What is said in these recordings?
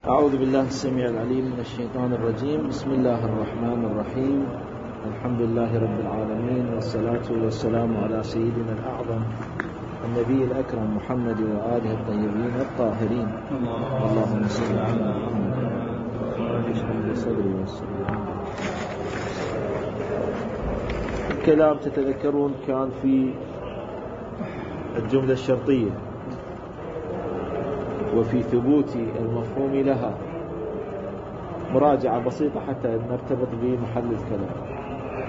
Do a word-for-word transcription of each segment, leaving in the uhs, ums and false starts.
أعوذ بالله السميع العليم من الشيطان الرجيم. بسم الله الرحمن الرحيم. الحمد لله رب العالمين، والصلاة والسلام على سيدنا الأعظم النبي الأكرم محمد وآله الطيبين الطاهرين. اللهم صل على محمد وعلى صدري والسلام. الكلام تتذكرون كان في الجملة الشرطية وفي ثبوت المفهوم لها مراجعة بسيطة حتى نرتبط بمحل الكلام.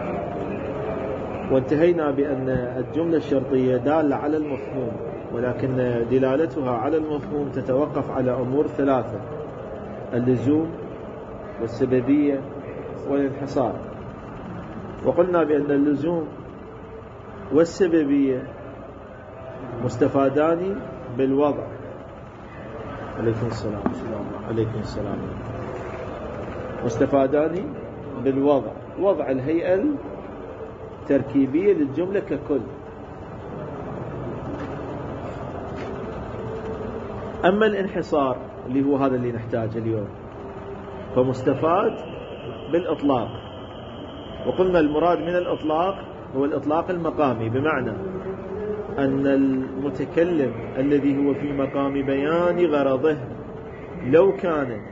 وانتهينا بأن الجملة الشرطية دالة على المفهوم، ولكن دلالتها على المفهوم تتوقف على أمور ثلاثة: اللزوم والسببية والانحصار. وقلنا بأن اللزوم والسببية مستفادان بالوضع. عليكم السلام. عليكم السلام. مستفادان بالوضع، وضع الهيئة التركيبية للجملة ككل. أما الانحصار اللي هو هذا اللي نحتاجه اليوم فمستفاد بالإطلاق. وقلنا المراد من الإطلاق هو الإطلاق المقامي، بمعنى أن المتكلم الذي هو في مقام بيان غرضه لو كان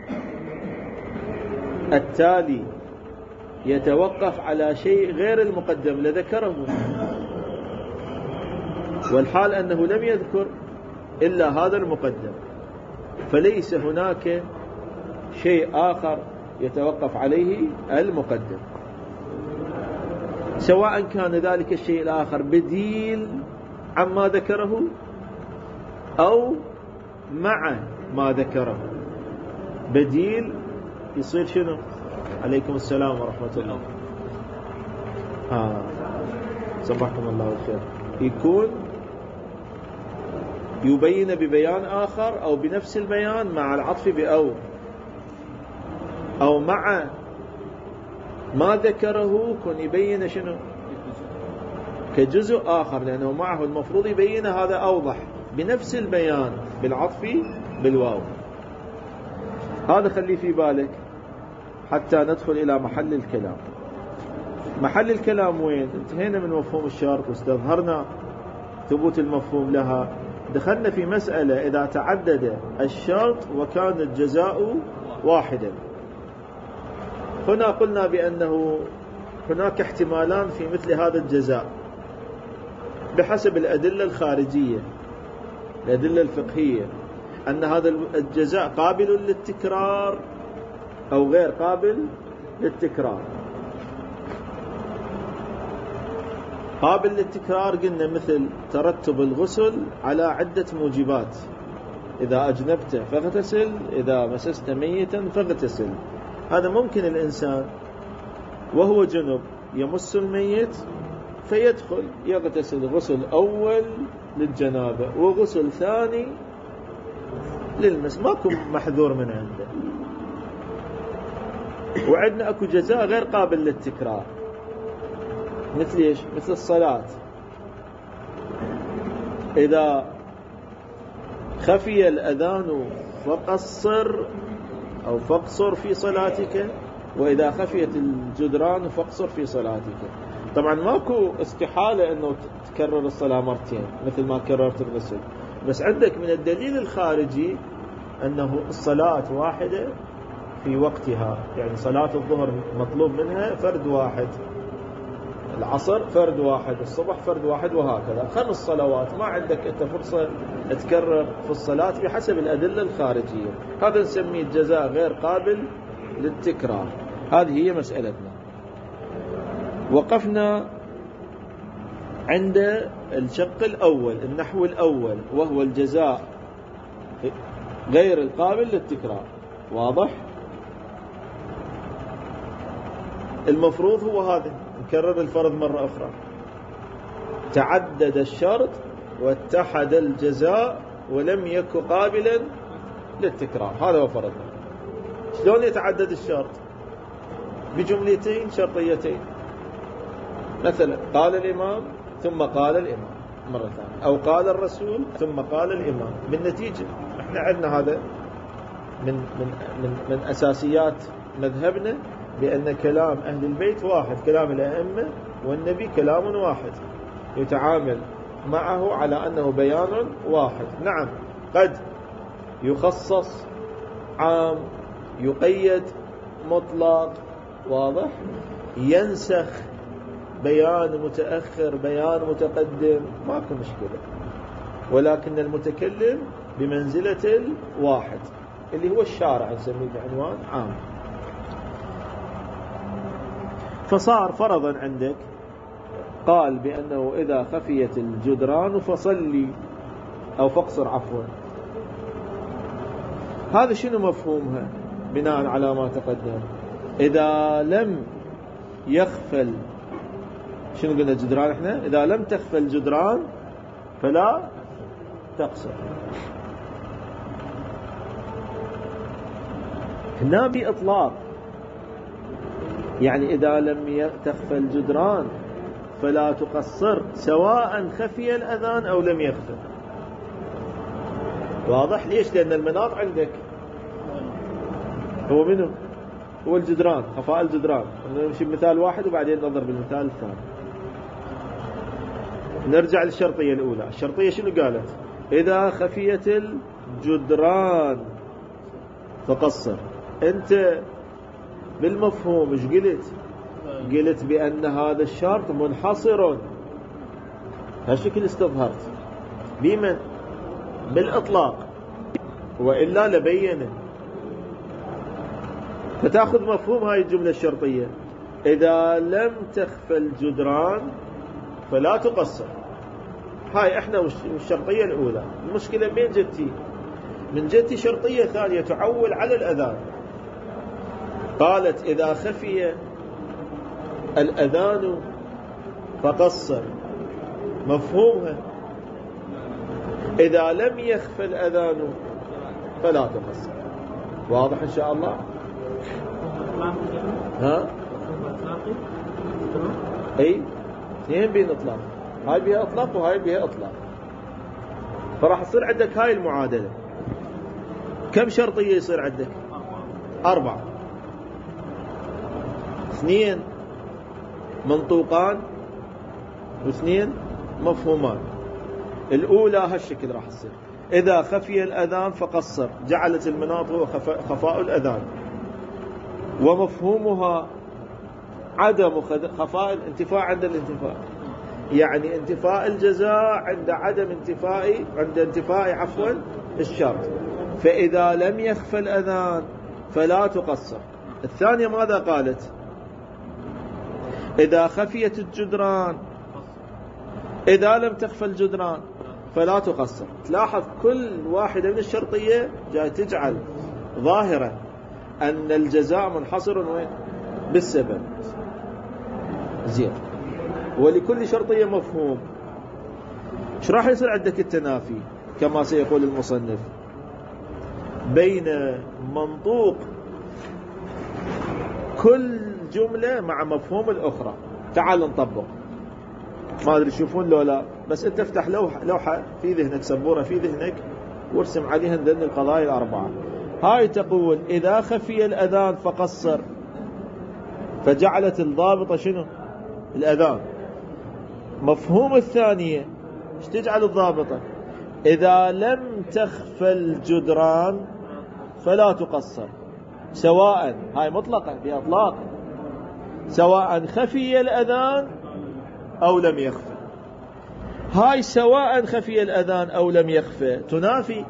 التالي يتوقف على شيء غير المقدم لذكره، والحال أنه لم يذكر إلا هذا المقدم، فليس هناك شيء آخر يتوقف عليه المقدم، سواء كان ذلك الشيء الآخر بديل عما ذكره أو مع ما ذكره. بديل يصير شنو؟ عليكم السلام ورحمة الله. آه. صبحكم الله الخير. يكون يبين ببيان آخر أو بنفس البيان مع العطف بأو، أو مع ما ذكره كن يبين شنو كجزء آخر، لأنه معه المفروض يبين هذا أوضح بنفس البيان بالعطف بالواو. هذا خلي في بالك حتى ندخل إلى محل الكلام. محل الكلام وين؟ انتهينا من مفهوم الشرط واستظهرنا ثبوت المفهوم لها. دخلنا في مسألة إذا تعدد الشرط وكان الجزاء واحدا. هنا قلنا بأنه هناك احتمالان في مثل هذا الجزاء بحسب الأدلة الخارجية، الأدلة الفقهية، أن هذا الجزاء قابل للتكرار أو غير قابل للتكرار. قابل للتكرار قلنا مثل ترتب الغسل على عدة موجبات: إذا أجنبت فاغتسل، إذا مسست ميتا فاغتسل. هذا ممكن الإنسان وهو جنب يمس الميت فيدخل يغتسل غسل أول للجنابة وغسل ثاني للمس، ماكو محذور من عنده. وعندنا أكو جزاء غير قابل للتكرار، مثل إيش؟ مثل الصلاة. إذا خفي الأذان فقصر أو فاقصر في صلاتك، وإذا خفيت الجدران فاقصر في صلاتك. طبعا ماكو استحالة أنه تكرر الصلاة مرتين مثل ما كررت الغسل، بس عندك من الدليل الخارجي أنه الصلاة واحدة في وقتها، يعني صلاة الظهر مطلوب منها فرد واحد، العصر فرد واحد، الصبح فرد واحد، وهكذا خمس صلوات. ما عندك أنت فرصة تكرر في الصلاة بحسب الأدلة الخارجية. هذا نسميه الجزاء غير قابل للتكرار. هذه هي مسألتنا. وقفنا عند الشق الأول، النحو الأول، وهو الجزاء غير القابل للتكرار. واضح؟ المفروض هو هذا، نكرر الفرض مرة أخرى: تعدد الشرط واتحد الجزاء ولم يكن قابلا للتكرار. هذا هو فرضنا. شلون يتعدد الشرط؟ بجملتين شرطيتين، مثلا قال الإمام ثم قال الإمام مرة ثانية، أو قال الرسول ثم قال الإمام. بالنتيجة احنا عندنا هذا من من من, من أساسيات مذهبنا بأن كلام أهل البيت واحد، كلام الأئمة والنبي كلام واحد يتعامل معه على أنه بيان واحد. نعم قد يخصص عام، يقيد مطلق، واضح، ينسخ بيان متأخر بيان متقدم، ماكو مشكلة، ولكن المتكلم بمنزلة الواحد اللي هو الشارع نسميه بعنوان عام. فصار فرضا عندك قال بأنه إذا خفيت الجدران فصلي أو فاقصر عفوا، هذا شنو مفهومها بناء على ما تقدم؟ إذا لم يخفل، شنو قلنا الجدران احنا؟ إذا لم تخفل الجدران فلا تقصر. هنا بإطلاق، يعني إذا لم تخفل الجدران فلا تقصر سواء خفي الأذان أو لم يخفل. واضح؟ ليش؟ لأن المناط عندك هو منه هو الجدران، خفاء الجدران. نمشي بمثال واحد وبعدين نضرب بالمثال الثاني. نرجع للشرطية الأولى. الشرطية شنو قالت؟ إذا خفيت الجدران فقصر. أنت بالمفهوم ايش قلت؟ قلت بأن هذا الشرط منحصر، هالشكل استظهرت بمن؟ بالإطلاق، وإلا لبينه. فتأخذ مفهوم هاي الجملة الشرطية، إذا لم تخفى الجدران فلا تقصر. هاي احنا والشرطية الأولى. المشكلة من جدتي؟ من جدتي شرطية ثانية تعول على الأذان، قالت إذا خفي الأذان فقصر. مفهومها إذا لم يخفى الأذان فلا تقصر. واضح إن شاء الله؟ ها؟ أي اثنين بين إطلاق، هاي بها إطلاق وهاي بها إطلاق. فراح يصير عندك هاي المعادلة. كم شرطية يصير عندك؟ أربعة. اثنين منطوقان واثنين مفهومان. الأولى هالشكل راح تصير، إذا خفي الأذان فقصر، جعلت المناط هو خفاء الأذان، ومفهومها عدم خفاء الانتفاع عند الانتفاء، يعني انتفاء الجزاء عند عدم انتفاء عند انتفاء عفوا الشرط. فإذا لم يخفى الأذان فلا تقصر. الثانية ماذا قالت؟ إذا خفيت الجدران، إذا لم تخفى الجدران فلا تقصر. تلاحظ كل واحدة من الشرطية جاي تجعل ظاهرة أن الجزاء منحصر وين؟ بالسبب. زين. ولكل شرطية مفهوم. ايش راح يصير عندك التنافي كما سيقول المصنف بين منطوق كل جملة مع مفهوم الأخرى. تعال نطبق. ما أدري تشوفون لو لا، بس أنت افتح لوحة, لوحة في ذهنك، سبورة في ذهنك، وارسم عليها ذن القضايا الأربعة. هاي تقول إذا خفي الأذان فقصر، فجعلت الضابطة شنو؟ الأذان. مفهوم الثانية ايش تجعل الضابطة؟ إذا لم تخفى الجدران فلا تقصر، سواء، هاي مطلقة بإطلاق، سواء خفي الأذان أو لم يخفى. هاي سواء خفي الأذان أو لم يخفى تنافي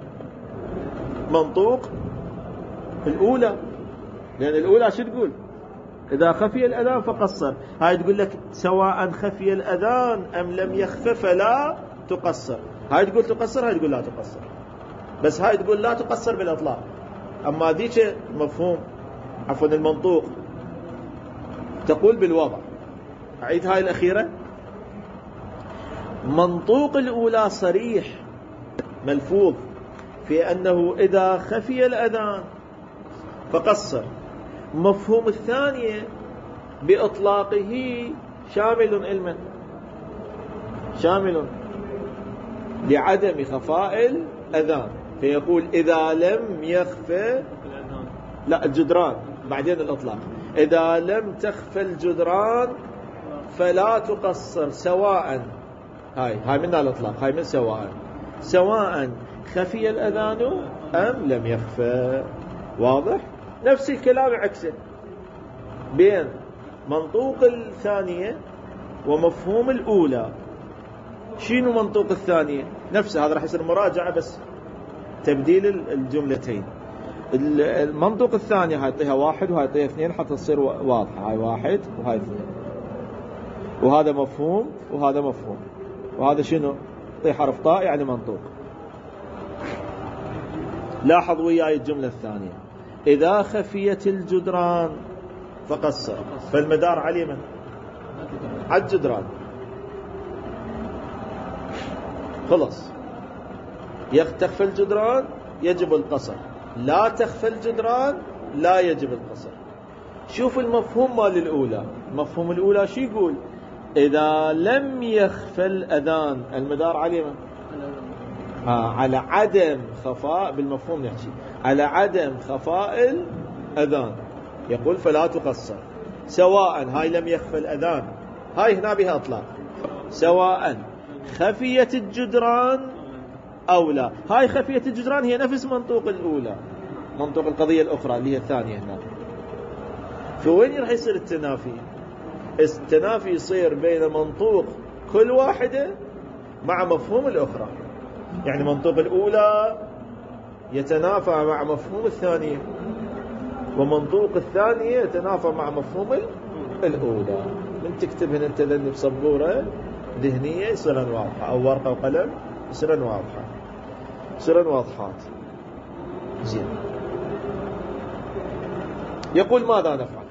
منطوق الأولى، لأن الأولى شو تقول؟ إذا خفي الأذان فقصر. هاي تقول لك سواء خفي الأذان أم لم يخفى فلا تقصر. هاي تقول تقصر، هاي تقول لا تقصر. بس هاي تقول لا تقصر بالإطلاق. أما ذيك مفهوم عفوا المنطوق تقول بالوضع. أعيد هاي الأخيرة. منطوق الأولى صريح ملفوظ في أنه إذا خفي الأذان فقصر. مفهوم الثانية بإطلاقه شامل علما، شامل لعدم خفاء الأذان، فيقول إذا لم يخفى، لا الجدران بعدين الإطلاق، إذا لم تخفى الجدران فلا تقصر سواء، هاي هاي من الإطلاق، هاي من سواء، سواء خفي الأذان أم لم يخفى. واضح؟ نفس الكلام عكسه بين منطوق الثانية ومفهوم الأولى. شنو منطوق الثانية؟ نفسه، هذا راح يصير مراجعة بس تبديل الجملتين. المنطوق الثانية هاي يعطيها واحد وهاي يعطيها اثنين حتى تصير واضحة، هاي واحد وهاي اثنين، وهذا مفهوم وهذا مفهوم، وهذا شنو؟ يعطي حرف طاء يعني منطوق. لاحظ وياي الجملة الثانية، إذا خفيت الجدران فقصر، فالمدار على من؟ على الجدران. خلص، تخفى الجدران يجب القصر، لا تخفى الجدران لا يجب القصر. شوف المفهوم مال الأولى، المفهوم الأولى شو يقول؟ إذا لم يخفى الأذان، المدار على من؟ آه على عدم خفاء، بالمفهوم نحكي على عدم خفاء الأذان، يقول فلا تقصر سواء، هاي لم يخفى الأذان، هاي هنا بها أطلاق، سواء خفيت الجدران أو لا. هاي خفيت الجدران هي نفس منطوق الأولى، منطوق القضية الأخرى اللي هي الثانية هنا. فوين راح يصير التنافي؟ التنافي يصير بين منطوق كل واحدة مع مفهوم الأخرى، يعني منطوق الأولى يتنافى مع مفهوم الثانية، ومنطوق الثانية يتنافى مع مفهوم الأولى. من تكتب هنا انت ذني بصبورة ذهنية يصيرن واضحة، أو ورقة وقلم يصيرن واضحة، يصيرن واضحات. زين، يقول ماذا نفعل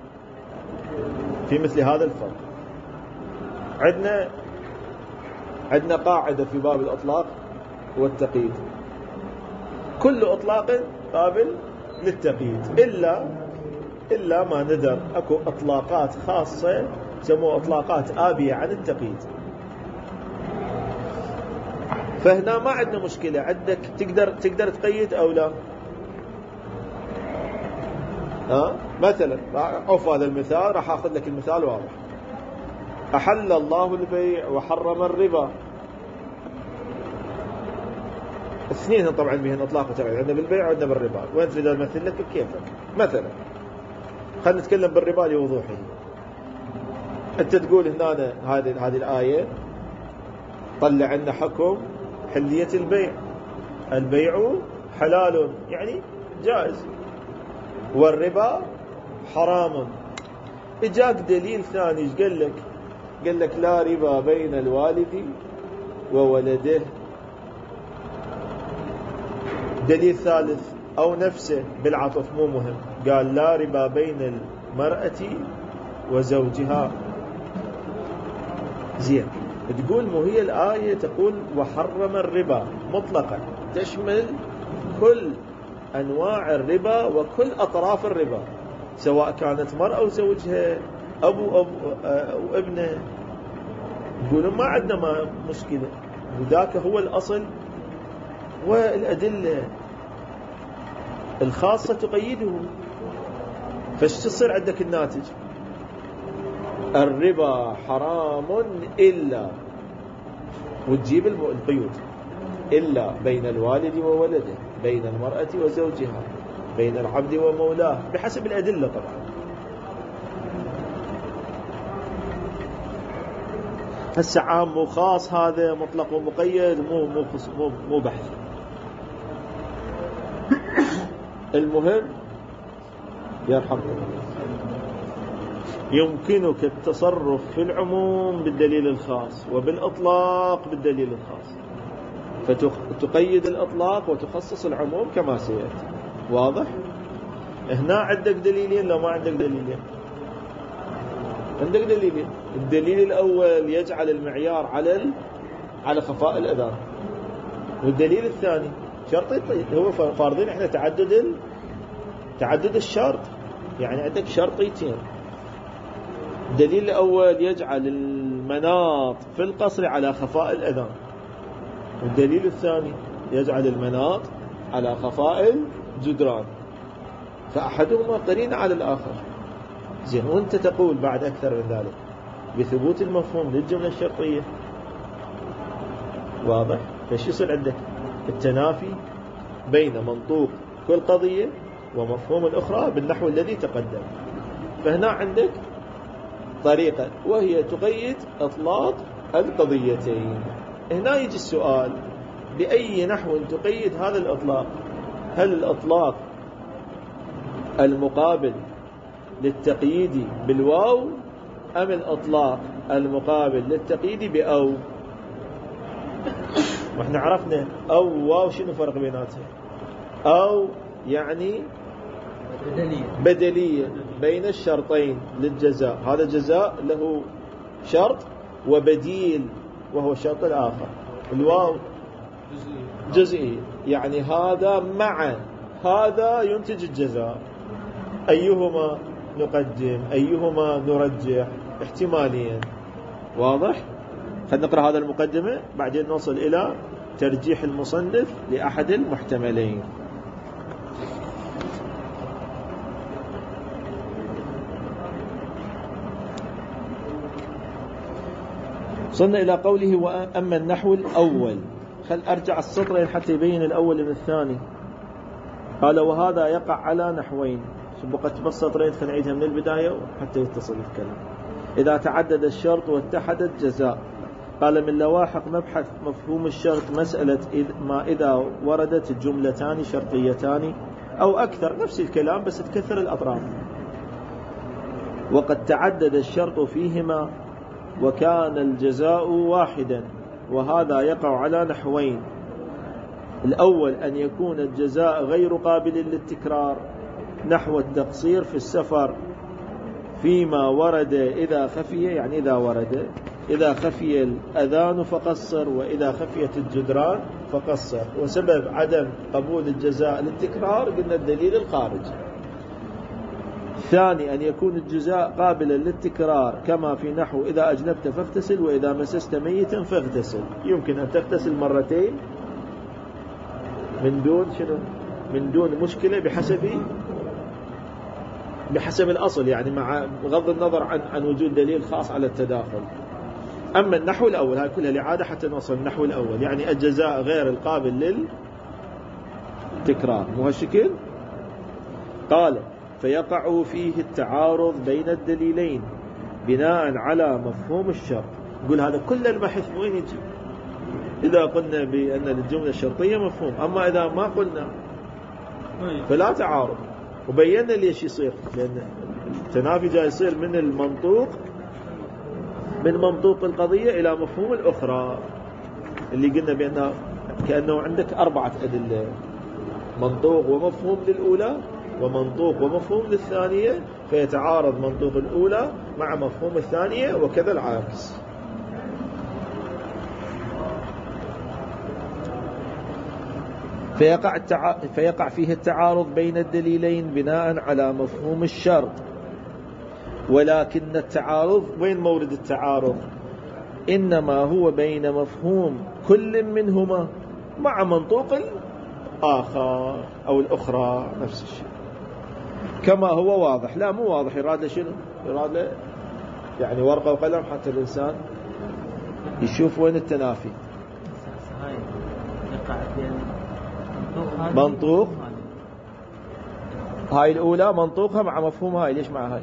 في مثل هذا الفرق؟ عندنا عندنا قاعدة في باب الأطلاق والتقييد، كل إطلاق قابل للتقييد إلا إلا ما ندر، أكو إطلاقات خاصة يسموها إطلاقات آبية عن التقييد. فهنا ما عندنا مشكلة، عندك تقدر تقدر تقيد أو لا. ها مثلا عف هذا المثال، راح أخذ لك المثال واضح. أحل الله البيع وحرم الربا، اثنين طبعا بهن اطلاق وتقييد، عندنا بالبيع وعندنا بالربا، وين تريد امثل لك كيفك. مثلا خلينا نتكلم بالربا لوضوحه. انت تقول هنا هذه هذه الايه طلع عنا حكم حليه البيع، البيع حلال يعني جائز، والربا حرام. اجاك دليل ثاني ايش قال لك؟ قال لك لا ربا بين الوالد وولده. دليل ثالث أو نفسه بالعطف مو مهم، قال لا ربا بين المرأة وزوجها. زين، تقول مو هي الآية تقول وحرم الربا مطلقا، تشمل كل أنواع الربا وكل أطراف الربا، سواء كانت مرأة أو زوجها، أبو أبو أو ابنه. يقولون ما عندنا ما مشكلة، وذاك هو الأصل، والأدلة الخاصة تقيده. فايش تصير عندك الناتج؟ الربا حرام إلا، وتجيب القيود، إلا بين الوالد وولده، بين المرأة وزوجها، بين العبد ومولاه، بحسب الأدلة طبعا. هسه عام مو خاص، هذا مطلق ومقيد، مو مو مو, مو بحث. المهم يرحمكم يمكنك التصرف في العموم بالدليل الخاص، وبالإطلاق بالدليل الخاص، فتقيد الإطلاق وتخصص العموم كما سيأتي. واضح؟ هنا عندك دليلين، لو ما عندك دليلين؟ عندك دليلين. الدليل الأول يجعل المعيار على على خفاء الأذان، والدليل الثاني شرطي، هو فارضين احنا تعدد ال... تعدد الشرط، يعني عندك شرطيتين. الدليل الأول يجعل المناط في القصر على خفاء الأذان، والدليل الثاني يجعل المناط على خفاء الجدران، فأحدهما قرين على الآخر. زين، وانت تقول بعد أكثر من ذلك بثبوت المفهوم للجملة الشرطية. واضح؟ فايش يصير عندك؟ التنافي بين منطوق كل قضية ومفهوم الأخرى بالنحو الذي تقدم. فهنا عندك طريقة وهي تقيد إطلاق القضيتين. هنا يجي السؤال: بأي نحو تقيد هذا الإطلاق؟ هل الإطلاق المقابل للتقييد بالواو أم الإطلاق المقابل للتقييد بأو؟ واحنا عرفنا أو واو شنو فرق بيناتها؟ أو يعني بدلية, بدلية بين الشرطين للجزاء، هذا جزاء له شرط وبديل وهو الشرط الآخر. الواو جزئي، يعني هذا مع هذا ينتج الجزاء، أيهما نقدم أيهما نرجح احتماليا. واضح؟ خلينا نقرأ هذا المقدمة بعدين نوصل إلى ترجيح المصنف لأحد المحتملين. وصلنا إلى قوله: وأما النحو الأول. خل أرجع السطرين حتى يبين الأول من الثاني. قال: وهذا يقع على نحوين. بقت بس سطرين، فنعيدها من البداية حتى يتصل الكلام. إذا تعدد الشرط واتحد الجزاء. قال: من لواحق مبحث مفهوم الشرط مسألة ما إذا وردت الجملتان شرطيتان أو أكثر، نفس الكلام بس تكثر الأطراف، وقد تعدد الشرط فيهما وكان الجزاء واحدا، وهذا يقع على نحوين. الأول أن يكون الجزاء غير قابل للتكرار، نحو التقصير في السفر فيما ورد إذا خفي، يعني إذا ورد إذا خفي الأذان فقصر، وإذا خفيت الجدران فقصر. وسبب عدم قبول الجزاء للتكرار قلنا الدليل الخارج. ثاني أن يكون الجزاء قابلا للتكرار كما في نحو إذا أجنبت فاغتسل وإذا مسست ميتا فاغتسل. يمكن أن تغتسل مرتين من دون شنو؟ من دون مشكلة بحسب بحسب الأصل، يعني مع بغض النظر عن عن وجود دليل خاص على التداخل. أما النحو الأول، هاي كلها لعادة حتى نوصل النحو الأول، يعني الجزاء غير القابل للتكرار، مو هالشكل؟ قال: فيقع فيه التعارض بين الدليلين بناء على مفهوم الشرط. نقول هذا كل البحث وين يجي؟ إذا قلنا بأن الجملة الشرطية مفهوم، أما إذا ما قلنا فلا تعارض. وبينا ليش يصير، لأن التنافي جاي يصير من المنطوق من منطوق القضية إلى مفهوم الأخرى، اللي قلنا بأنه كأنه عندك أربعة أدلة: منطوق ومفهوم للأولى، ومنطوق ومفهوم للثانية، فيتعارض منطوق الأولى مع مفهوم الثانية وكذا العكس. فيقع, التع... فيقع فيه التعارض بين الدليلين بناء على مفهوم الشرط، ولكن التعارض وين مورد التعارض؟ إنما هو بين مفهوم كل منهما مع منطوق الآخر أو الأخرى، نفس الشيء كما هو واضح. لا مو واضح، يراد له شنو؟ يراد له يعني ورقة وقلم حتى الإنسان يشوف وين التنافي. منطوق هاي الأولى منطوقها مع مفهوم هاي، ليش مع هاي؟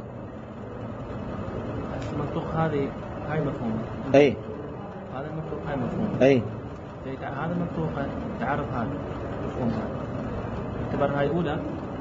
منطوق هذه هاي مفهوم، أي هذا المنطوق هاي مفهوم، أي هذا منطوق تعرف هذا مفهوم هذا، اعتبر هاي الأولى.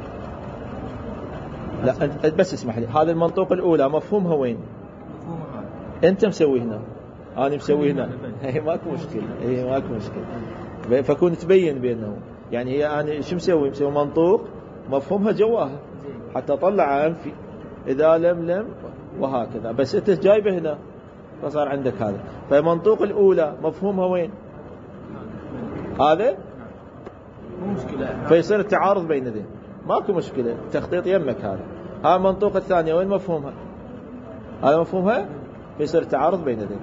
لا أنت بس اسمح لي، هذا المنطوق الأولى مفهومها وين؟ مفهوم هذا أنت مسوي هنا، أنا مسوي هنا، هي ماكو مشكلة، هي ماكو مشكلة، فكون تبين بينهم. يعني هي أنا شو مسوي؟ مسوي منطوق مفهومها جواها حتى طلع أنفي إذا لم لم وهكذا، بس أنت جايبه هنا فصار عندك هذا. فمنطوق الأولى مفهومها وين؟ هذا مو مشكلة، فيصير التعارض بين ذي، ماكو مشكلة، تخطيط يمك هذا. ها منطوق الثانية وين مفهومها؟ هذا مفهومها، فيصير تعارض بين ذي.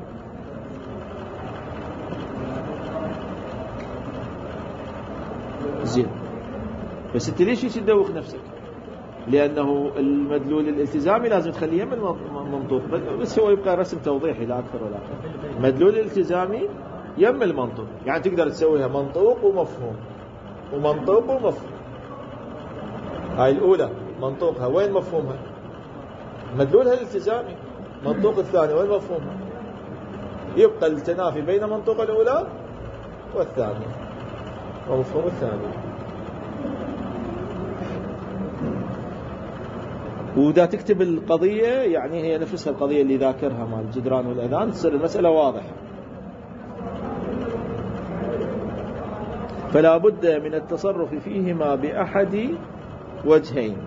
زين، بس انت ليش تدوخ نفسك؟ لأنه المدلول الالتزامي لازم تخليه من المنطوق، بس هو يبقى رسم توضيحي لا أكثر ولا أقل. المدلول الالتزامي يم المنطوق، يعني تقدر تسويها منطوق ومفهوم ومنطوق ومفهوم. هاي الأولى منطوقها، وين مفهومها؟ مدلولها الالتزامي. منطوق الثاني وين مفهومها؟ يبقى التنافي بين منطوق الأولى والثانية ومفهوم الثاني. وإذا تكتب القضية يعني هي نفسها القضية اللي ذاكرها مال الجدران والأذان، تصير المسألة واضحة. فلا بد من التصرف فيهما بأحد وجهين.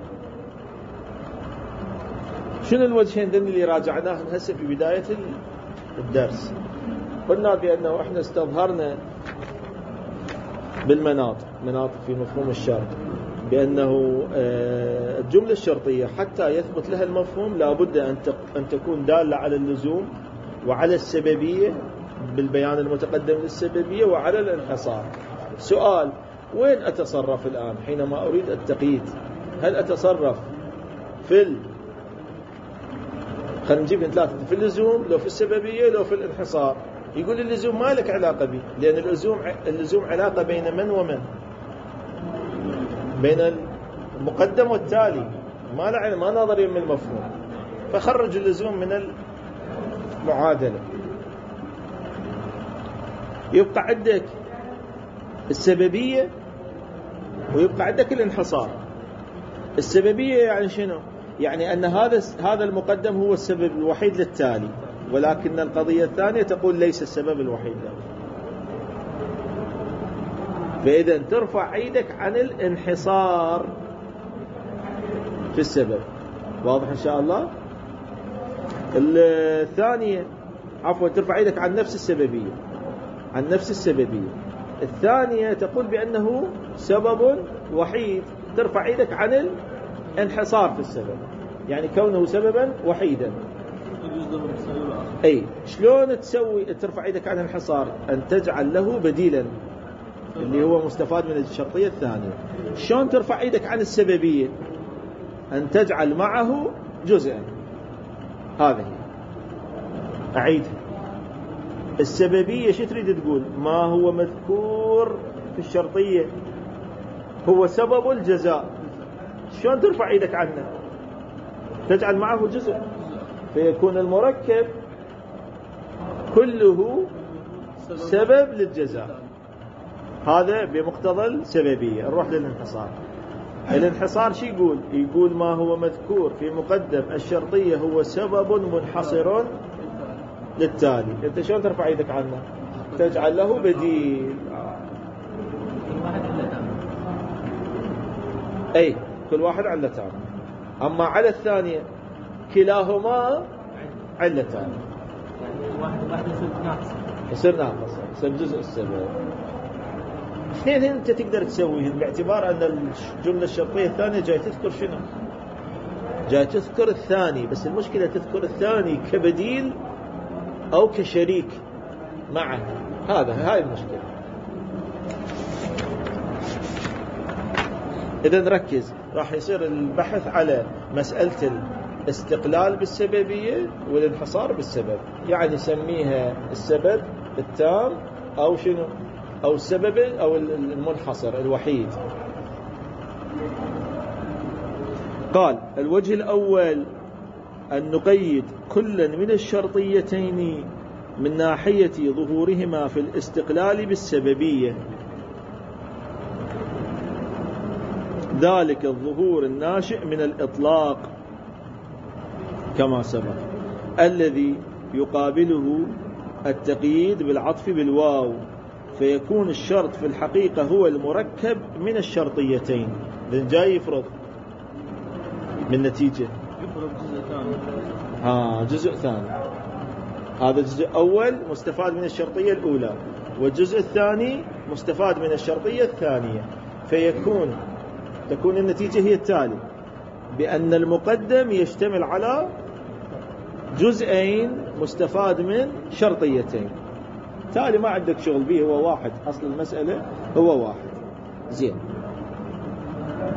شنو الوجهين ذن اللي راجعناهم هسه في بداية الدرس؟ قلنا بأنه احنا استظهرنا بالمناط، مناط في مفهوم الشرط، بأنه الجملة الشرطية حتى يثبت لها المفهوم لا بد أن تكون دالة على اللزوم وعلى السببية بالبيان المتقدم للسببية وعلى الانحصار. سؤال: وين أتصرف الآن حينما أريد التقييد؟ هل أتصرف في ال... خلينا نجيب ثلاثة، في اللزوم لو في السببية لو في الانحصار؟ يقول اللزوم ما لك علاقة به، لأن اللزوم اللزوم علاقة بين من ومن، بين المقدم والتالي، ما له ما ناظر يم المفهوم، فخرج اللزوم من المعادلة. يبقى عندك السببية ويبقى عندك الانحصار. السببية يعني شنو؟ يعني أن هذا هذا المقدم هو السبب الوحيد للتالي، ولكن القضية الثانية تقول ليس السبب الوحيد له. فإذا ترفع ايدك عن الانحصار في السبب. واضح إن شاء الله؟ الثانية عفوا ترفع ايدك عن نفس السببية، عن نفس السببية. الثانية تقول بأنه سبب وحيد، ترفع ايدك عن الانحصار في السبب، يعني كونه سببا وحيدا. أي شلون تسوي ترفع ايدك عن الانحصار؟ أن تجعل له بديلا اللي هو مستفاد من الشرطية الثانية. شلون ترفع ايدك عن السببية؟ أن تجعل معه جزءا. هذه أعيدها. السببية شو تريد تقول؟ ما هو مذكور في الشرطية هو سبب الجزاء. شلون ترفع ايدك عنه؟ تجعل معه جزء، فيكون المركب كله سبب للجزاء. هذا بمقتضى السببية. نروح للانحصار. الانحصار شو يقول؟ يقول ما هو مذكور في مقدم الشرطية هو سبب منحصر للتالي. انت شلون ترفع ايدك عنه؟ تجعل له بديل. اي كل واحد علتان. اما على الثانية كلاهما علتان، واحد واحد يصير ناقص، يصير ناقص، يصير جزء السبب. اثنين انت تقدر تسويهن باعتبار ان الجملة الشرطية الثانية جاي تذكر شنو؟ جاي تذكر الثاني، بس المشكلة تذكر الثاني كبديل او كشريك معه. هذا هاي المشكلة. إذا نركز، راح يصير البحث على مسألة الاستقلال بالسببية والانحصار بالسبب، يعني سميها السبب التام أو شنو، أو السبب أو المنحصر الوحيد. قال: الوجه الأول أن نقيد كلا من الشرطيتين من ناحية ظهورهما في الاستقلال بالسببية، ذلك الظهور الناشئ من الإطلاق كما سبق، الذي يقابله التقييد بالعطف بالواو، فيكون الشرط في الحقيقة هو المركب من الشرطيتين. لأن جاي يفرض من نتيجة يفرض جزء ثاني. ها جزء ثاني. هذا جزء أول مستفاد من الشرطية الأولى، والجزء الثاني مستفاد من الشرطية الثانية، فيكون تكون النتيجة هي التالي: بأن المقدم يشتمل على جزئين مستفاد من شرطيتين. تالي ما عندك شغل به، هو واحد، أصل المسألة هو واحد. زين.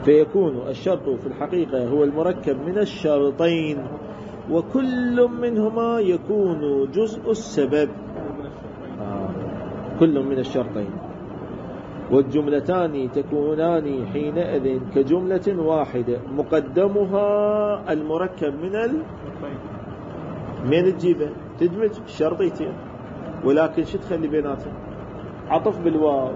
فيكون الشرط في الحقيقة هو المركب من الشرطين، وكل منهما يكون جزء السبب. آه. كل من الشرطين، والجملتان تكونان حينئذ كجملة واحدة مقدمها المركب من ال من تجيبه تدمج الشرطيتين، ولكن شو تخلي بيناتهم؟ عطف بالواو،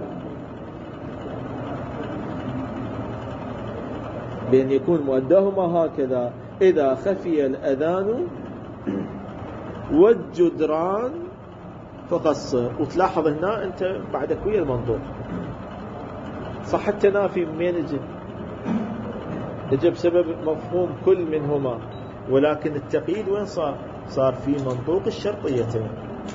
بأن يكون مؤداهما هكذا: إذا خفي الأذان والجدران فقصر. وتلاحظ هنا أنت بعدك ويا المنطوق صح التنافي من يجب يجب بسبب مفهوم كل منهما، ولكن التقييد وين صار؟ صار في منطوق الشرطيتين.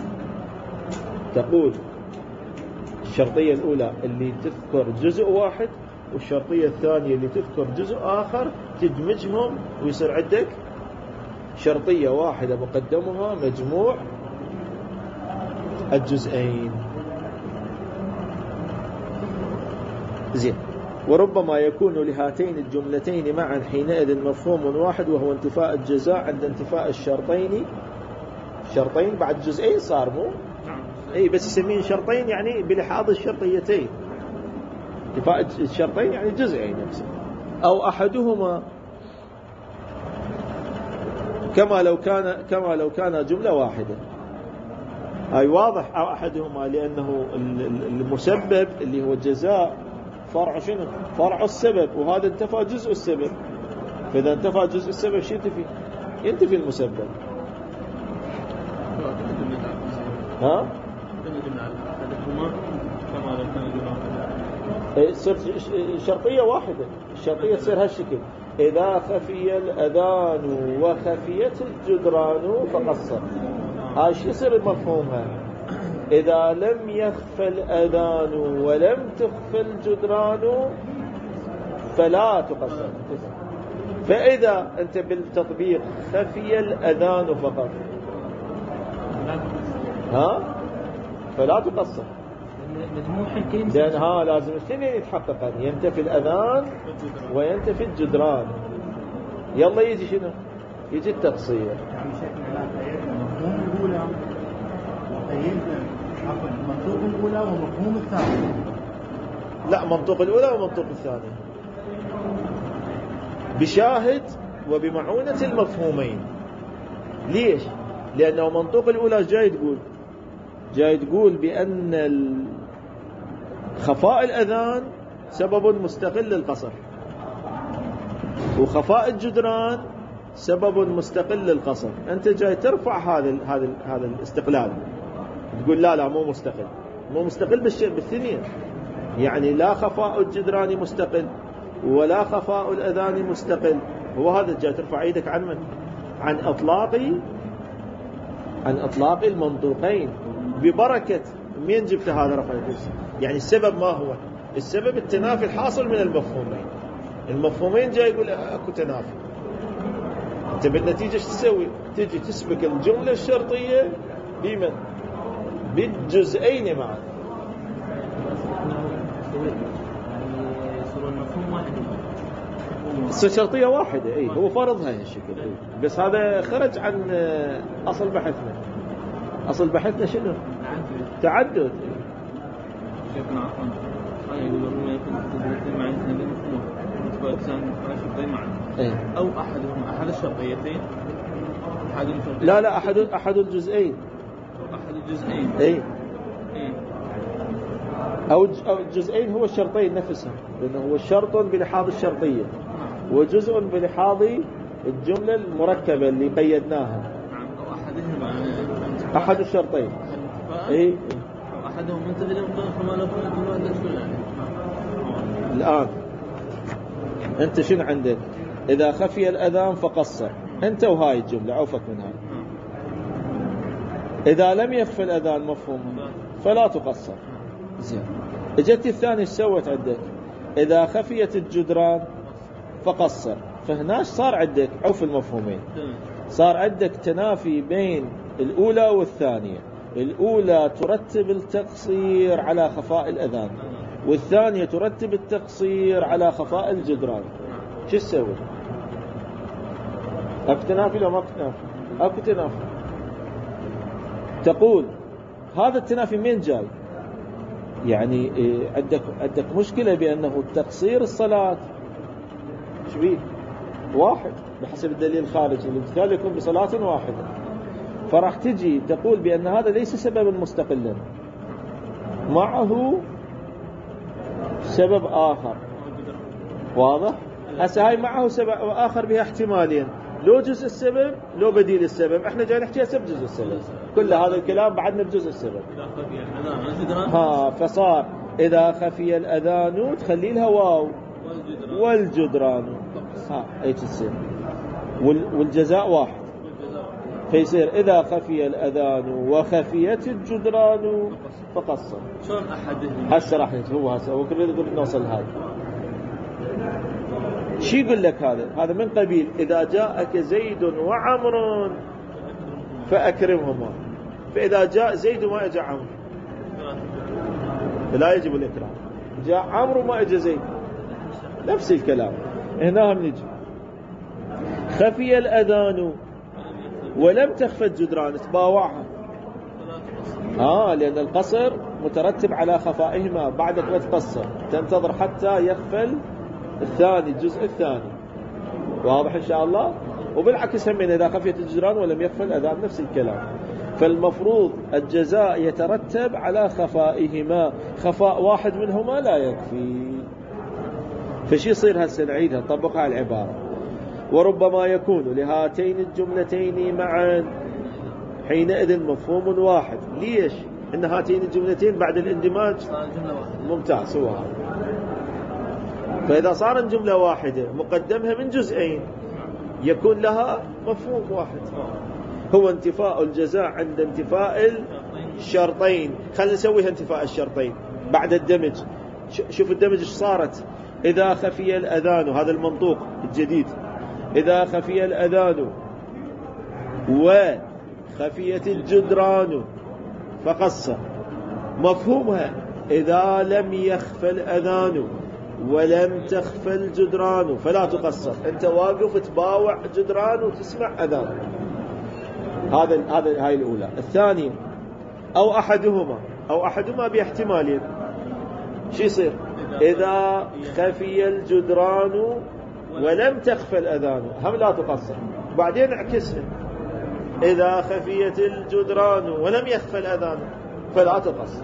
تقول الشرطية الأولى اللي تذكر جزء واحد، والشرطية الثانية اللي تذكر جزء آخر، تدمجهم ويصير عندك شرطية واحدة مقدمها مجموع الجزئين. زين. وربما يكون لهاتين الجملتين معا حينئذ مفهوم واحد، وهو انتفاء الجزاء عند انتفاء الشرطين. شرطين بعد جزئين صار مو؟ اي بس يسمين شرطين يعني بلحاظ الشرطيتين. انتفاء الشرطين يعني جزئين نفسه، او احدهما كما لو كان كما لو كان جملة واحدة. هاي واضح. او احدهما لانه المسبب اللي هو الجزاء فرع شنو؟ فرع السبب، وهذا انتفى جزء السبب. فاذا انتفى جزء السبب شو ينتفي؟ ينتفي المسبب. ها؟ تصير شرطية واحدة. الشرطية تصير هالشكل: إذا خفي الأذان وخفيت الجدران فقصر. هاي شو يصير المفهومها؟ إذا لم يخف الأذان ولم تخف الجدران فلا تقصر. فإذا أنت بالتطبيق خفي الأذان فقط، ها؟ فلا تقصر، لأن ها لازم الاثنين يتحققان: ينتفي الأذان وينتفي الجدران. يلا يجي شنو؟ يجي التقصير. يعني شكل مفهوم الأولى منطوق الأولى ومفهوم الثانية. لا، منطوق الأولى ومنطوق الثانية بشاهد وبمعونة المفهومين. ليش؟ لأنه منطوق الأولى جاي تقول جاي تقول بأن خفاء الأذان سبب مستقل للقصر، وخفاء الجدران سبب مستقل للقصر. أنت جاي ترفع هذا هذا هذا الاستقلال، تقول لا لا مو مستقل، مو مستقل بالشيء بالثنين. يعني لا خفاء الجدران مستقل ولا خفاء الأذان مستقل. هو هذا جاي ترفع ايدك عن من؟ عن اطلاقي عن اطلاق المنطوقين ببركة مين جبت هذا رفع يدك؟ يعني السبب ما هو؟ السبب التنافي الحاصل من المفهومين. المفهومين جاي يقول اكو تنافي. انت بالنتيجة شو تسوي؟ تجي تسبك الجملة الشرطية بمن؟ بالجزئين معا. شرطية واحدة. اي هو فرضها هالشكل. بس هذا خرج عن اصل بحثنا. اصل بحثنا شنو؟ تعدد. شيخنا عفوا أنا يقولون ما يكون الجزئين معين اثنين مفهوم شرطين معا أو أحدهم أحد الشرطيتين أحد الشرطيتين. لا لا أحد أحد الجزئين. أحد الجزئين. إيه. إيه. أو الجزئين هو الشرطين نفسهم، لأنه هو شرط بلحاظ الشرطية وجزء بلحاظ الجملة المركبة اللي قيدناها. أو أحدهما أحد الشرطين. إيه. أحدهم أنت بدأ فما لو كنت ما عندك شغل. الآن أنت شنو عندك؟ إذا خفي الأذان فقصر. أنت وهاي الجملة عوفك من هاي. إذا لم يخفي الأذان مفهوم فلا تقصر. زين. اجت الثاني سوت عندك إذا خفيت الجدران فقصر. فهناش صار عندك عوف المفهومين، صار عندك تنافي بين الأولى والثانية. الأولى ترتب التقصير على خفاء الأذان، والثانية ترتب التقصير على خفاء الجدران، شو تسوي؟ اكو تنافي لو ماكو تنافي؟ اكو تنافي. تقول هذا التنافي من جاي؟ يعني إيه، عندك عندك مشكلة بأنه تقصير الصلاة شبيه واحد بحسب الدليل الخارجي، الامتثال يكون بصلاة واحدة، فراح تجي تقول بأن هذا ليس سببا مستقلا، معه سبب آخر. واضح؟ هسه هاي معه سبب آخر بها احتمالين، لو جزء السبب لو بديل السبب. احنا جاي نحكي هسه بجزء السبب، كل هذا الكلام بعدنا بجزء السبب. ها فصار إذا خفي الأذان تخلي لها واو والجدران، ها ايش تصير؟ والجزاء واحد، فيصير إذا خفي الأذان وخفيت الجدران فقصر. شلون أحدهم؟ هسه راح هو هسه هو كله يقول نوصل هذا. شو يقول لك هذا؟ هذا من قبيل إذا جاءك زيد وعمر فأكرمهما، فإذا جاء زيد وما أجى عمرو لا يجب الإكرام، جاء عمرو وما أجى زيد نفس الكلام. هنا هم نجي خفي الأذان ولم تخفى الجدران تباوعها، آه لأن القصر مترتب على خفائهما، بعدك ما تقصر تنتظر حتى يخفل الثاني الجزء الثاني. واضح إن شاء الله؟ وبالعكس هم إذا خفيت الجدران ولم يخفى الأذان نفس الكلام. فالمفروض الجزاء يترتب على خفائهما، خفاء واحد منهما لا يكفي. فشي يصير هسه نعيدها نطبقها على العبارة. وربما يكون لهاتين الجملتين معا حينئذ مفهوم واحد. ليش؟ إن هاتين الجملتين بعد الاندماج ممتاز هو هذا. فإذا صار الجملة واحدة مقدمها من جزئين يكون لها مفهوم واحد، هو انتفاء الجزاء عند انتفاء الشرطين. خلينا نسويها انتفاء الشرطين بعد الدمج. شوف الدمج ايش صارت؟ إذا خفي الأذان، هذا المنطوق الجديد، إذا خفي الأذان وخفيت الجدران فقصر. مفهومها إذا لم يخفى الأذان ولم تخفى الجدران فلا تقصر. أنت واقف تباوع جدران وتسمع أذان. هذا هذا هاي الأولى. الثانية أو أحدهما، أو أحدهما باحتمالين. شو يصير؟ إذا خفي الجدران ولم تخفى الأذان هم لا تقصر. بعدين اعكسها، إذا خفيت الجدران ولم يخفى الأذان فلا تقصر.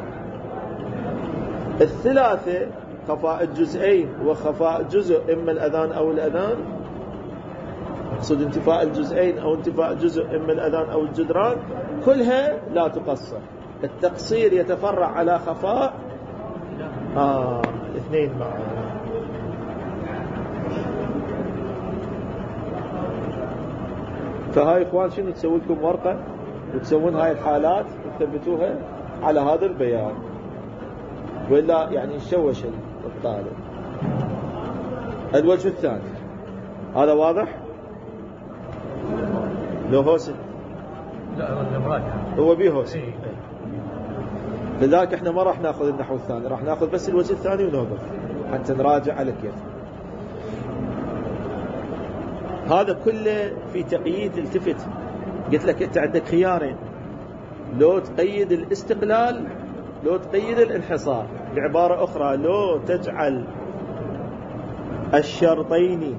الثلاثة خفاء الجزئين وخفاء جزء إما الأذان أو الأذان، اقصد انتفاء الجزئين أو انتفاء جزء إما الأذان أو الجدران، كلها لا تقصر. التقصير يتفرع على خفاء آه اثنين معا. فهاي إخوان شنو تسوي لكم ورقة وتسوون هاي الحالات وتثبتوها على هذا البيان، وإلا يعني يشوش الطالب. الوجه الثاني هذا واضح؟ لو هوسي لا هو بيه هوسي، لذلك احنا ما راح ناخذ النحو الثاني، راح ناخذ بس الوجه الثاني ونوقف حتى نراجع على كيف. هذا كله في تقييد التفت. قلت لك انت عندك خيارين، لو تقيد الاستقلال لو تقيد الانحصار. بعبارة أخرى لو تجعل الشرطين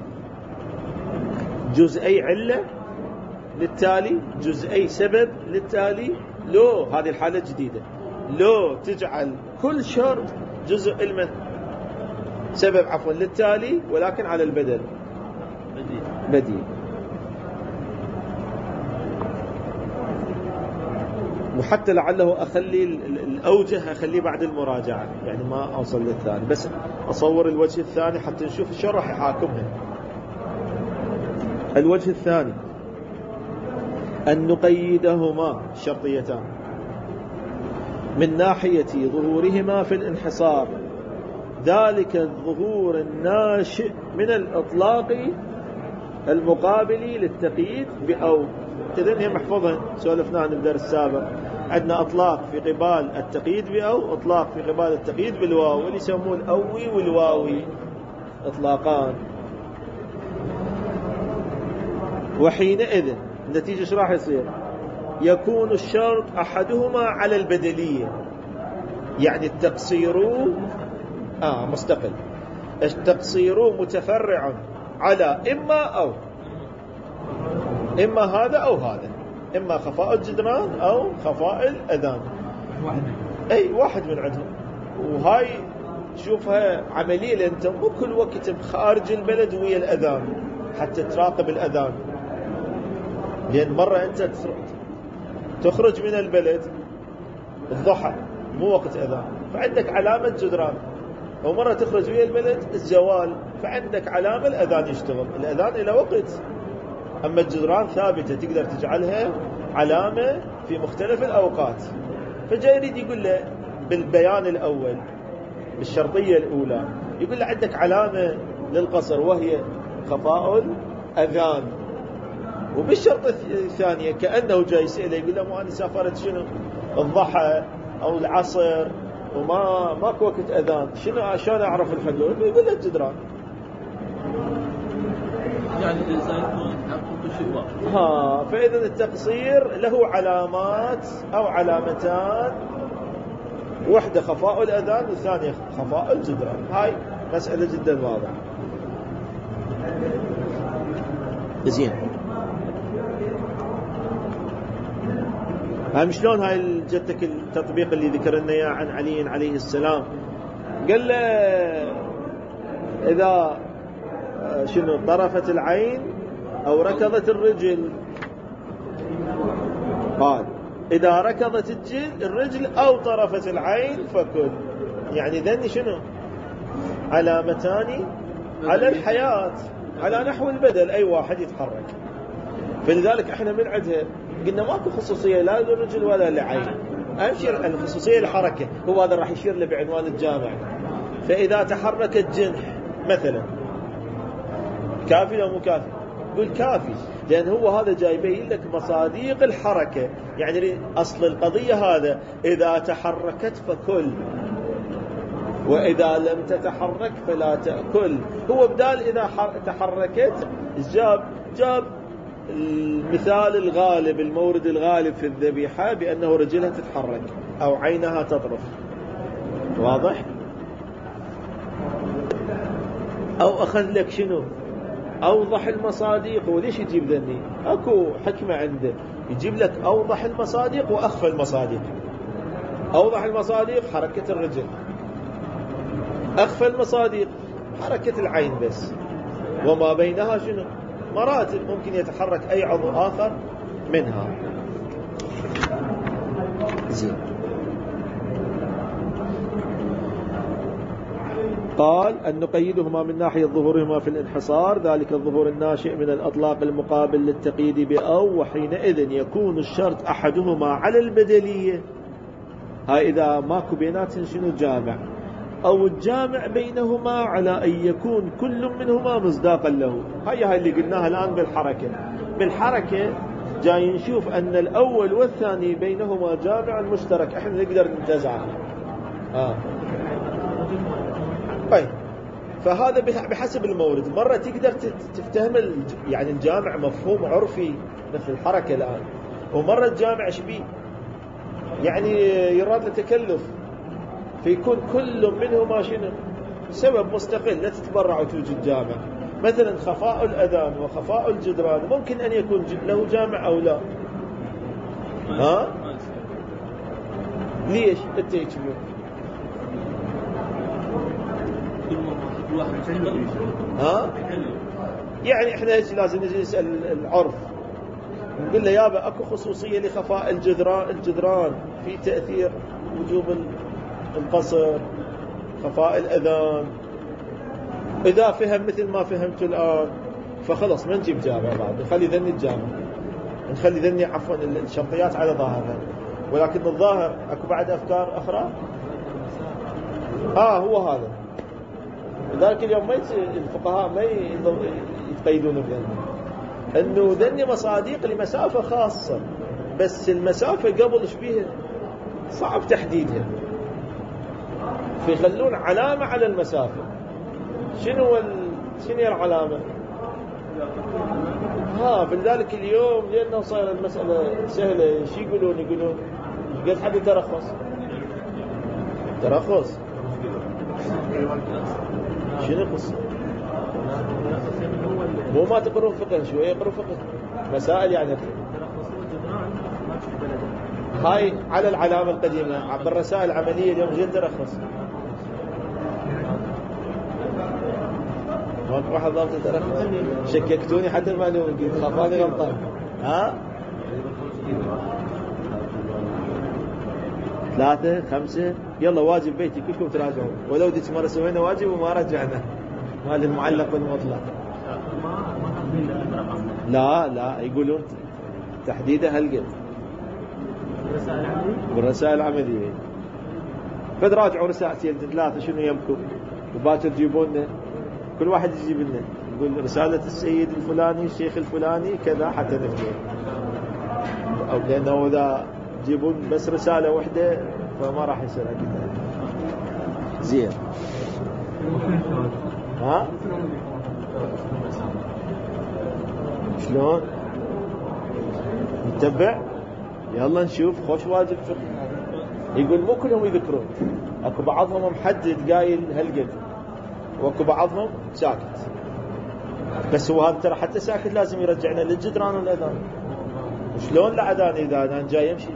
جزئي علة للتالي، جزئي سبب للتالي، لو هذه الحالة جديدة لو تجعل كل شرط جزء المن سبب عفوا للتالي ولكن على البدل بديل, بديل. وحتى لعله أخلي الأوجه أخليه بعد المراجعة، يعني ما أوصل للثاني، بس أصور الوجه الثاني حتى نشوف شو راح يحاكمها. الوجه الثاني أن نقيدهما شرطيتان من ناحية ظهورهما في الانحصار، ذلك الظهور الناشئ من الإطلاق المقابل للتقييد بأو. إذن هي محفظة سولفنا عن الدرس السابق. عندنا أطلاق في قبال التقييد بأو، أطلاق في قبال التقييد بالواو، واللي يسمون الأوي والواوي إطلاقان. وحينئذ النتيجة ايش راح يصير؟ يكون الشرط أحدهما على البدلية، يعني التقصير آه مستقل، التقصير متفرع على إما أو، إما هذا أو هذا، إما خفاء الجدران أو خفاء الأذان، أي واحد من عندهم. وهاي تشوفها عملية، لأن أنت مو كل وقت خارج البلد ويا الأذان حتى تراقب الأذان، لأن مرة أنت تخرج من البلد الضحى مو وقت أذان فعندك علامة جدران، ومرة تخرج ويا البلد الزوال فعندك علامة الأذان يشتغل، الأذان إلى وقت. أما الجدران ثابتة تقدر تجعلها علامة في مختلف الأوقات. فجاي يريد يقول له بالبيان الأول بالشرطية الأولى، يقول له عندك علامة للقصر وهي خفاء الأذان، وبالشرط الثانية كأنه جاي يسأله يقول له مو أنا سافرت شنو الضحى أو العصر وما ماكو وقت أذان، شنو عشان أعرف الحدود؟ يقول له الجدران. يعني الإنسان يكون حقه شيء. ها فإذا التقصير له علامات أو علامتان، واحدة خفاء الأذان والثانية خفاء الجدران. هاي مسألة جدا واضحة. زين، هم شلون هاي جتك التطبيق اللي ذكرنا اياه عن علي عليه السلام؟ قال له إذا شنو طرفت العين أو ركضت الرجل، قال إذا ركضت الجل الرجل أو طرفت العين فكل، يعني ذني شنو علامتان على الحياة على نحو البدل، أي واحد يتحرك. فلذلك احنا من عندها قلنا ماكو خصوصية لا للرجل ولا للعين، أهم شيء الخصوصية الحركة، هو هذا راح يشير له بعنوان الجامع. فإذا تحرك الجنح مثلا كافي أو مو كافي؟ يقول كافي، لأن هو هذا جاي يبين لك مصاديق الحركة، يعني أصل القضية هذا إذا تحركت فكل، وإذا لم تتحرك فلا تأكل. هو بدال إذا تحركت جاب جاب المثال الغالب، المورد الغالب في الذبيحة بأنه رجلها تتحرك أو عينها تطرف. واضح؟ أو أخذ لك شنو أوضح المصادق. وليش يجيب ذني؟ أكو حكمة عنده، يجيب لك أوضح المصادق وأخفى المصادق. أوضح المصادق حركة الرجل، أخفى المصادق حركة العين بس، وما بينها شنو مراتب، ممكن يتحرك أي عضو آخر منها. زين، قال أن نقيدهما من ناحية ظهورهما في الانحصار، ذلك الظهور الناشئ من الأطلاق المقابل للتقييد بأو، وحينئذ يكون الشرط أحدهما على البدلية. هاي إذا ماكو بيناتهم شنو جامع، أو الجامع بينهما على أن يكون كل منهما مصداقا له. هاي هاي اللي قلناها الآن بالحركة. بالحركة جاي نشوف أن الأول والثاني بينهما جامع مشترك احنا نقدر ننتزعه. آه. طيب، فهذا بحسب المورد. مرة تقدر تفتهم يعني الجامع مفهوم عرفي مثل الحركة الآن، ومرة الجامع شبيه يعني يراد لتكلف، فيكون كل منهما شنو سبب مستقل لا تتبرع وتوجد جامع. مثلا خفاء الأذان وخفاء الجدران ممكن أن يكون له جامع أو لا. ها ليش انت يجيبون ها؟ يعني احنا هيك لازم نجي نسأل العرف، نقول له يابا اكو خصوصية لخفاء الجدران، الجدران في تأثير وجوب القصر، خفاء الأذان. إذا فهم مثل ما فهمت الآن فخلص ما نجيب جامع بعد، نخلي ذني الجامع، نخلي ذني عفوا الشرطيات على ظاهرها. ولكن الظاهر اكو بعد أفكار أخرى. آه هو هذا. لذلك اليوم ما الفقهاء ما يتقيدون بذني، أنه ذني مصادق لمسافة خاصة، بس المسافة قبل ايش بيها صعب تحديدها، فيخلون علامة على المسافة. شنو ال... شنو العلامة؟ ها فلذلك اليوم لأنه صار المسألة سهلة شو يقولون؟ يقولون قد حد ترخص ترخص شنو قصة؟ مو ما تقرون فقه شوية يقرون فقه مسائل يعني هاي على العلامة القديمة بالرسائل العملية اليوم جد ترخص ماكو واحد ضابط ترخص. شككتوني حتى المعلومة قلت خافاني غلطان. ها ثلاثة خمسة يلا واجب بيتي كلكم تراجعون ولو ديت مرة سوينا واجب وما رجعنا مال المعلق والمطلق. لا لا يقولون تحديده هالقد بالرسائل العملية. فتراجعوا رسالتين ثلاثة شنو يمكم وباكر تجيبون كل واحد يجيب لنا يقول رسالة السيد الفلاني الشيخ الفلاني كذا حتى نفهم. أو لأنه إذا تجيبون بس رسالة واحدة فما راح يصير كذا زين. ها شلون نتبع؟ يلا نشوف خوش واجب فقه. يقول مو كلهم يذكرون، اكو بعضهم محدد قايل هالقد واكو بعضهم ساكت. بس هو هذا ترى حتى ساكت لازم يرجعنا للجدران والاذان. شلون الاذان اذا اذان جاي يمشي؟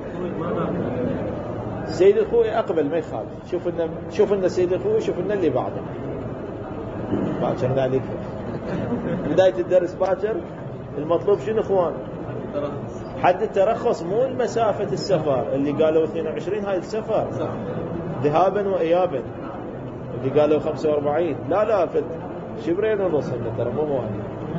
سيد الخوي اقبل ما يخالف. شوف لنا شوف لنا سيد الخوي شوف لنا اللي بعده باكر ذلك بداية الدرس باكر. المطلوب شنو اخوان؟ حد الترخص مو المسافة السفر اللي قالوا اثنين وعشرين هاي السفر ذهابا وإيابا اللي قالوا خمسة وأربعين لا لا فد شبرين ونص ترى مو واحد.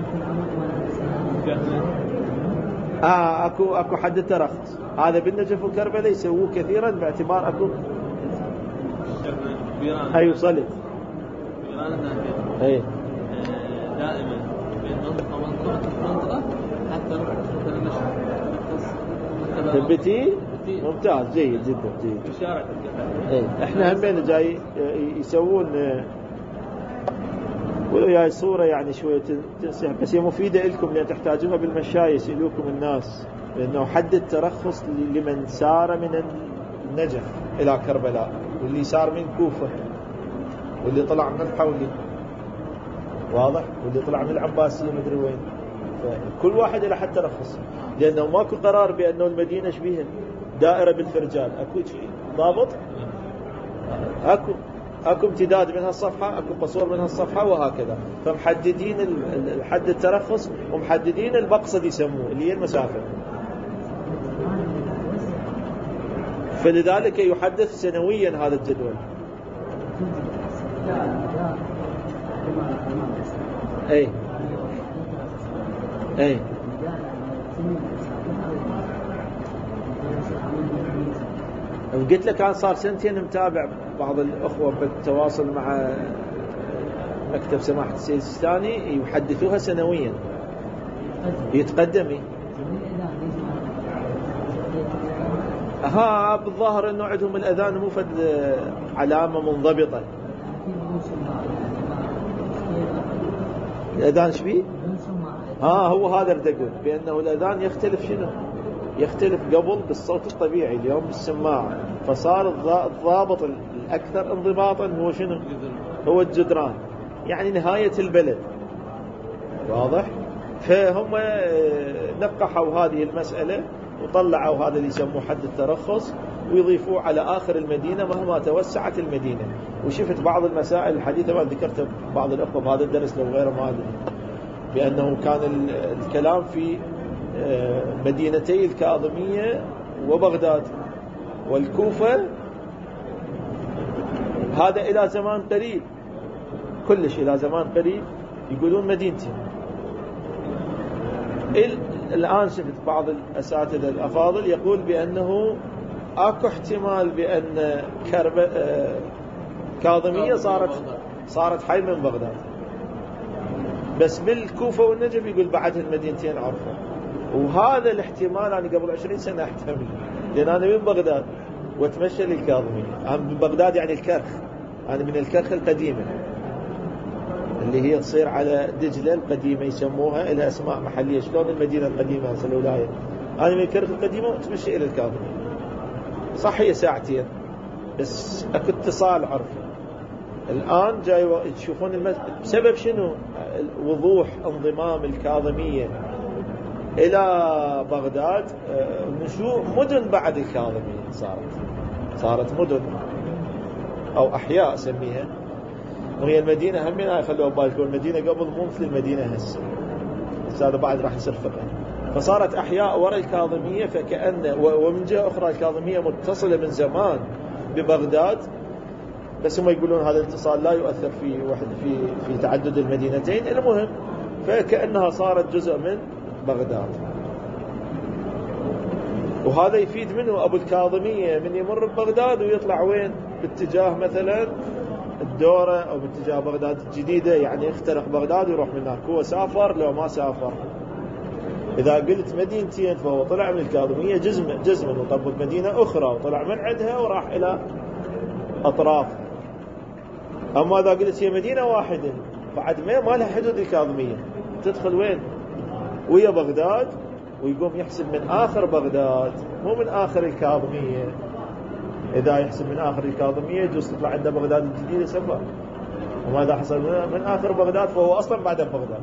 اه اكو اكو حد الترخص هذا بالنجف والكربلاء يسووه كثيرا باعتبار اكو هاي وصلت اي دائما بين منطقة ومنطقة حتى نروح مثلا نشر ثبتي ممتاز جيد جدا جيد. إشارة اي احنا همين جاي يسوون وياي صورة يعني شوية تنسيح بس هي مفيدة لكم لأن تحتاجوها بالمشاية يسألوكم الناس لأنه حد الترخص لمن سار من النجف إلى كربلاء واللي سار من كوفة واللي طلع من الحولي واضح واللي طلع من العباسية مدري وين. كل واحد له حد ترخص لأنه ماكو قرار بأنه المدينة شبيها دائرة بالفرجال. أكو شيء ضابط أكو أكو امتداد من هالصفحة أكو قصور من هالصفحة وهكذا. فمحددين الحد الترخص ومحددين المقصد يسموه اللي هي المسافة. فلذلك يحدث سنويا هذا الجدول. اي اي قلت لك أنا صار سنتين متابع بعض الأخوة بالتواصل مع مكتب سماحة السيد السيستاني يحدثوها سنويا يتقدمي. ها بالظاهر انه عندهم الاذان مو فد علامة منضبطة. الاذان شبيه؟ ها هو هذا بدي اقول بانه الاذان يختلف شنو؟ يختلف قبل بالصوت الطبيعي اليوم بالسماعة. فصار الضابط الاكثر انضباطا هو شنو؟ هو الجدران يعني نهاية البلد. واضح؟ فهم نقحوا هذه المسألة وطلعوا هذا اللي يسموه حد الترخص ويضيفوه على آخر المدينة مهما توسعت المدينة. وشفت بعض المسائل الحديثة ما ذكرت بعض الأخوة بهذا الدرس لو غيره ما أدري بأنه كان الكلام في مدينتي الكاظمية وبغداد والكوفة. هذا إلى زمان قريب كلش إلى زمان قريب يقولون مدينتين. الآن شفت بعض الأساتذة الأفاضل يقول بأنه أكو احتمال بأن كرب... كاظمية صارت صارت حي من بغداد بس بالكوفة والنجف يقول بعدها المدينتين عرفوا. وهذا الاحتمال أنا قبل عشرين سنة أحتمل، لأن أنا من بغداد واتمشى للكاظمية. أنا من بغداد يعني الكرخ، أنا من الكرخ القديمة اللي هي تصير على دجلة القديمة، يسموها لها أسماء محلية شلون المدينة القديمة هسه الولاية. أنا من الكرخ القديمة واتمشى إلى الكاظمية. صح هي ساعتين بس أكو اتصال عرفي. الآن جاي تشوفون المس... بسبب شنو؟ وضوح انضمام الكاظمية إلى بغداد، نشوء مدن بعد الكاظمية صارت صارت مدن أو أحياء أسميها. وهي المدينة همينها خلوا بالكم، المدينة قبل مو مثل المدينة هسه، بس هذا بعد راح يصير فقه. فصارت أحياء وراء الكاظمية، فكأن ومن جهة أخرى الكاظمية متصلة من زمان ببغداد، بس هم يقولون هذا الاتصال لا يؤثر في واحد في في تعدد المدينتين. المهم فكأنها صارت جزء من بغداد. وهذا يفيد منه أبو الكاظمية من يمر ببغداد ويطلع وين؟ باتجاه مثلا الدورة أو باتجاه بغداد الجديدة، يعني يخترق بغداد ويروح من هناك. هو سافر لو ما سافر. إذا قلت مدينتين فهو طلع من الكاظمية جزم جزما وطبق مدينة أخرى وطلع من عندها وراح إلى أطراف. أما إذا قلت هي مدينة واحدة بعد ما ما لها حدود الكاظمية، تدخل وين؟ ويا بغداد، ويقوم يحسب من آخر بغداد مو من آخر الكاظمية. إذا يحسب من آخر الكاظمية يجوز تطلع عند بغداد الجديدة سفر، وما إذا حصل من آخر بغداد فهو أصلا بعد بغداد.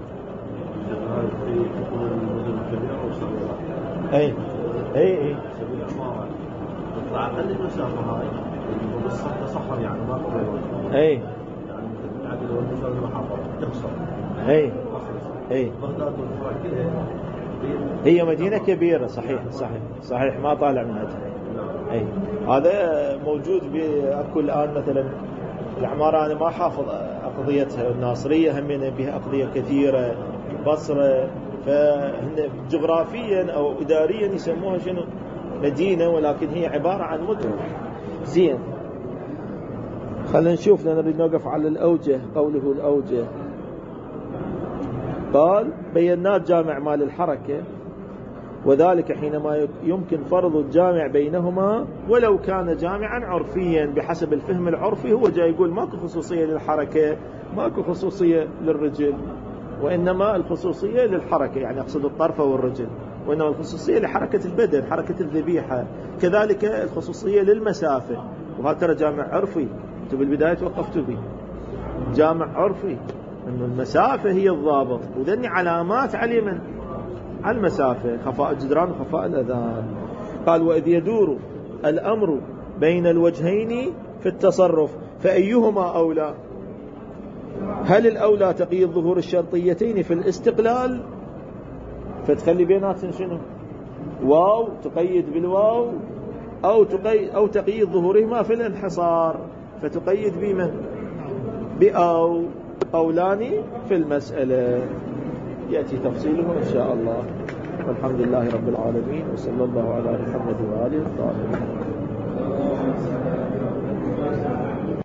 أي أي أي تطلع أقل المسافة هاي وبالصحة صحر يعني ما قبل أي يعني يعني لو المسافة المحافظة تقصر. أي أي بغداد والفرع كلها هي مدينة كبيرة. صحيح صحيح صحيح ما طالع من عندها. أي هذا موجود بأكو الآن مثلا العمارة. أنا ما حافظ أقضيتها. الناصرية همين بها أقضية كثيرة، بصرة، فهن جغرافيا أو إداريا يسموها شنو؟ مدينة، ولكن هي عبارة عن مدن. زين خلينا نشوف، نريد نوقف على الأوجه. قوله الأوجه قال بينات جامع مال الحركة، وذلك حينما يمكن فرض الجامع بينهما ولو كان جامعا عرفيا بحسب الفهم العرفي. هو جاي يقول ماكو خصوصية للحركة، ماكو خصوصية للرجل، وإنما الخصوصية للحركة، يعني أقصد الطرف والرجل، وإنما الخصوصية لحركة البدن، حركة الذبيحة. كذلك الخصوصية للمسافة، وهذا ترى جامع عرفي. أنتم بالبداية توقفتوا به جامع عرفي، أن المسافة هي الضابط، وذني علامات على من؟ على المسافة، خفاء الجدران وخفاء الأذان. قال وإذ يدور الأمر بين الوجهين في التصرف فأيهما أولى؟ هل الأولى تقييد ظهور الشرطيتين في الاستقلال فتخلي بيناتهم شنو؟ واو تقيد بالواو، أو تقيد أو تقييد ظهورهما في الانحصار فتقيد بمن؟ بأو. قولان في المسألة يأتي تفصيله إن شاء الله. والحمد لله رب العالمين، وصلى الله على محمد وآله الطاهرين.